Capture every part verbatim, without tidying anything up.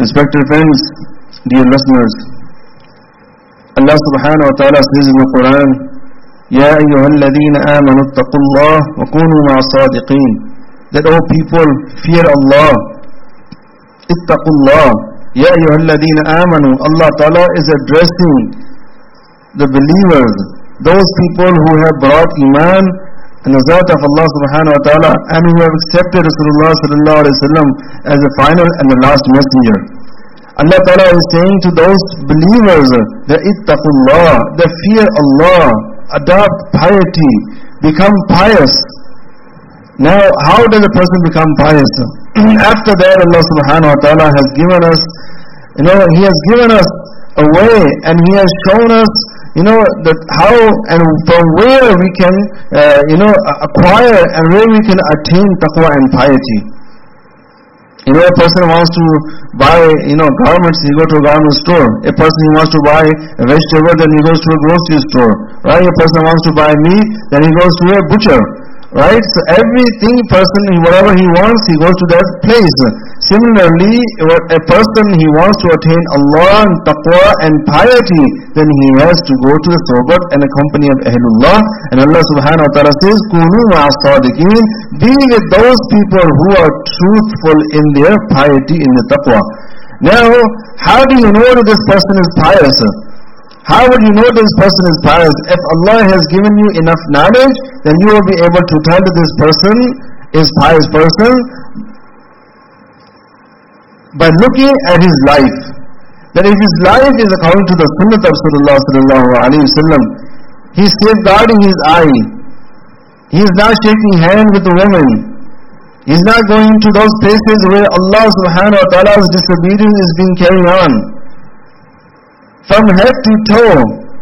Respected friends, dear listeners, Allah subhanahu wa ta'ala says in the Quran, Ya ayyuhalladhina amanu attaqullah wa kunu ma'as-sadiqeen. That all people fear Allah. Ittaqullah. Ya ayyuhalladhina amanu. Allah ta'ala is addressing the believers, those people who have brought iman and the zat of Allah subhanahu wa ta'ala, and who have accepted Rasulullah sallallahu alayhi wa sallam as the final and the last messenger. Allah ta'ala is saying to those believers that ittaqullah, that fear Allah, adopt piety, become pious. Now, how does a person become pious? After that, Allah subhanahu wa ta'ala has given us, you know, He has given us a way, and He has shown us, you know, that how and from where we can, uh, you know, acquire and where we can attain taqwa and piety. You know, a person wants to buy, you know, garments, he goes to a garment store. A person he wants to buy a vegetable, then he goes to a grocery store. Right? A person wants to buy meat, then he goes to a butcher. Right? So everything person, whatever he wants, he goes to that place. Similarly, a person he wants to attain Allah and taqwa and piety, then he has to go to the sohbat and the company of Ahlullah. And Allah subhanahu wa ta'ala says, Kunu ma'as-sadiqeen, be with those people who are truthful in their piety, in the taqwa. Now, how do you know that this person is pious? How would you know this person is pious? If Allah has given you enough knowledge, then you will be able to tell that this person is pious person by looking at his life. That if his life is according to the sunnah of Rasulullah sallallahu alaihi wasallam, he is safeguarding his eye. He is not shaking hand with the woman. He is not going to those places where Allah subhanahu wa ta'ala's disobedience is being carried on. From head to toe,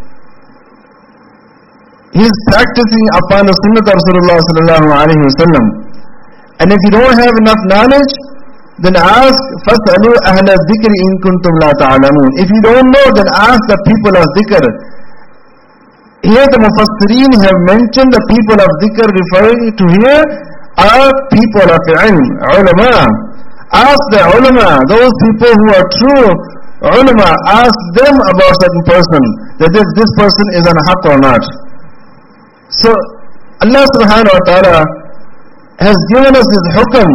he is practicing upon the sunnah of Rasulullah sallallahu alaihi wasallam. And if you don't have enough knowledge, then ask فَاسْأَلُوا أَهْلَ الذِّكْرِ إِن كُنْتُمْ لَا تَعْلَمُونَ. If you don't know, then ask the people of dhikr. Here the Mufassirin have mentioned the people of dhikr, referring to here are people of ilm, ulama. Ask the ulama, those people who are true ulama, ask them about certain person, that if this person is on haqq or not. So Allah subhanahu wa ta'ala has given us His hukm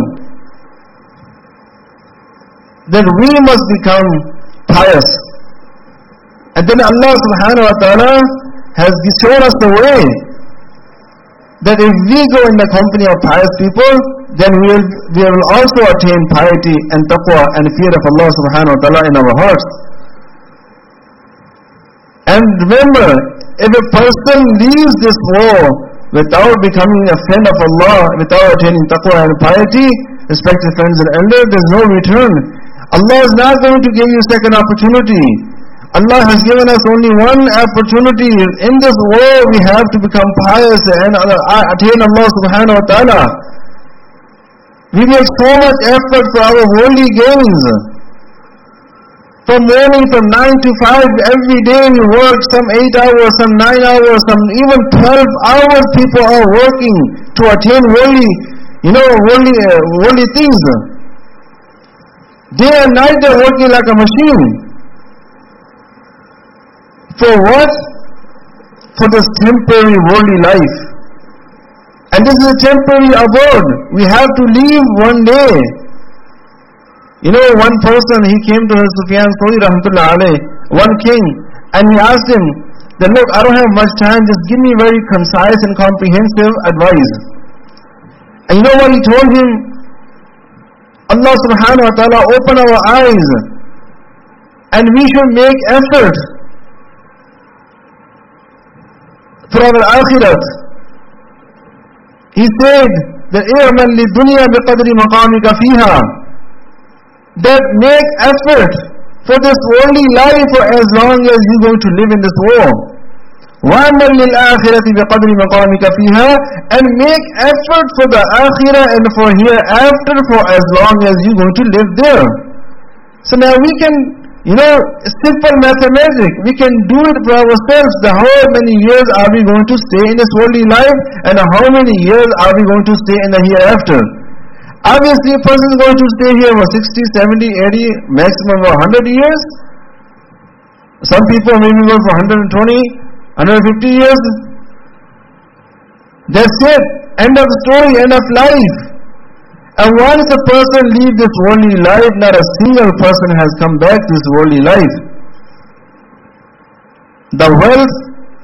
that we must become pious. And then Allah subhanahu wa ta'ala has shown us the way that if we go in the company of pious people, then we will, we will also attain piety and taqwa and fear of Allah subhanahu wa ta'ala in our hearts. And remember, if a person leaves this world without becoming a friend of Allah, without attaining taqwa and piety, respected friends and elders, there is no return. Allah is not going to give you a second opportunity. Allah has given us only one opportunity. In this world we have to become pious and attain Allah subhanahu wa ta'ala. We make so much effort for our worldly gains. From morning from nine to five, every day we work some eight hours, some nine hours, some even twelve hours people are working to attain worldly, you know, worldly, uh, worldly things. Day and night they are working like a machine. For what? For this temporary worldly life. And this is a temporary abode. We have to leave one day. You know, one person, he came to Sufyan Thawri rahmatullah alayh, one king, and he asked him that, look, I don't have much time, just give me very concise and comprehensive advice. And you know what he told him? Allah subhanahu wa ta'ala open our eyes, and we should make effort for our akhirat. He said that اعمل للدنيا بقدر مقامك فيها, that make effort for this worldly life for as long as you're going to live in this world. وَعَمَلْ لِلْآخِرَةِ بِقَدْرِ مَقَامِكَ فِيهَا, and make effort for the akhirah and for hereafter for as long as you're going to live there. So now we can, you know, simple mathematics, we can do it for ourselves. The how many years are we going to stay in this worldly life, and how many years are we going to stay in the hereafter? Obviously, a person is going to stay here for sixty, seventy, eighty, maximum for one hundred years. Some people maybe go for one hundred twenty, one hundred fifty years. That's it. End of story, end of life. And once a person leaves this worldly life, not a single person has come back to this worldly life. The wealth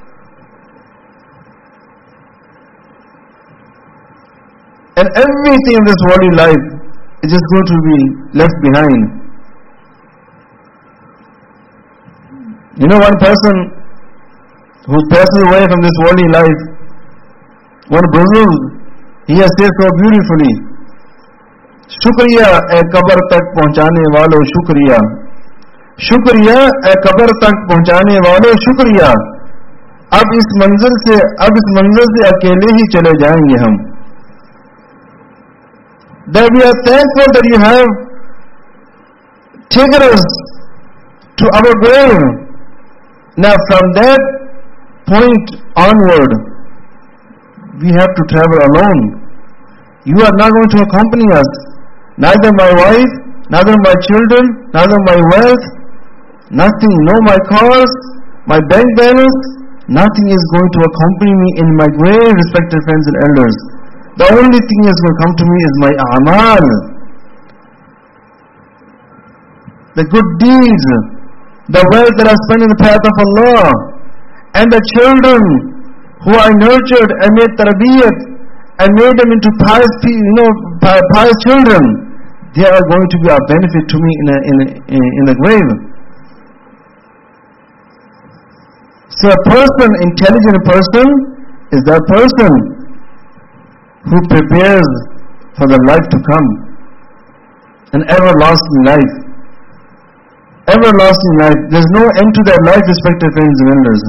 and everything in this worldly life is just going to be left behind. You know, one person who passes away from this worldly life, one Brazil, he has said so beautifully, शुक्रिया ए कब्र तक पहुंचाने वालों शुक्रिया, शुक्रिया ए कब्र तक पहुंचाने वालों शुक्रिया, अब इस मंजिल से अब इस मंजिल से अकेले ही चले जाएंगे हम. That we are thankful that you have taken us to our grave. Now from that point onward, we have to travel alone. You are not going to accompany us. Neither my wife, neither my children, neither my wealth, nothing, no my cars, my bank balance, nothing is going to accompany me in my grave, respected friends and elders. The only thing that's going to come to me is my a'mal, the good deeds, the wealth that I spent in the path of Allah, and the children who I nurtured and made tarbiyat and made them into pious, you know, pious children. They are going to be a benefit to me in a, in a, in the grave. So a person, intelligent person, is that person who prepares for the life to come, an everlasting life. Everlasting life. There's no end to that life, respected friends and elders.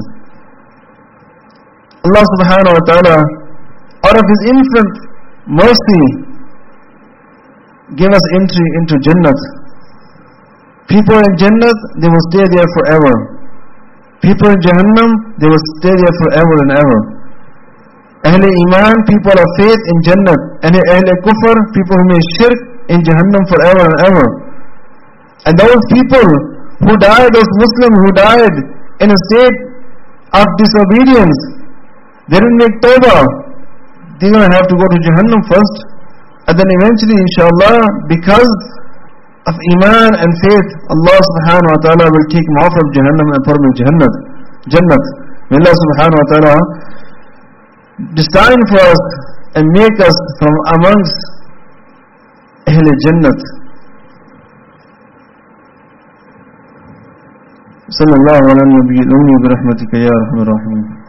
Allah subhanahu wa ta'ala, out of His infinite mercy, gave us entry into Jannat. People in Jannat, they will stay there forever. People in Jahannam, they will stay there forever and ever. Ahle Iman, people of faith in Jannat. And Ahle Kufr, people who made shirk, in Jahannam forever and ever. And those people who died, those Muslims who died in a state of disobedience, they didn't make tawbah, they're going to have to go to Jahannam first. And then eventually, inshallah, because of Iman and faith, Allah subhanahu wa ta'ala will take them off of Jahannam and put them in Jannat. Jannat. May Allah subhanahu wa ta'ala design for us and make us from amongst Ahl Jannat. Sallallahu ala nabiyyi al-ummi bi rahmatika ya arhamar rahimin.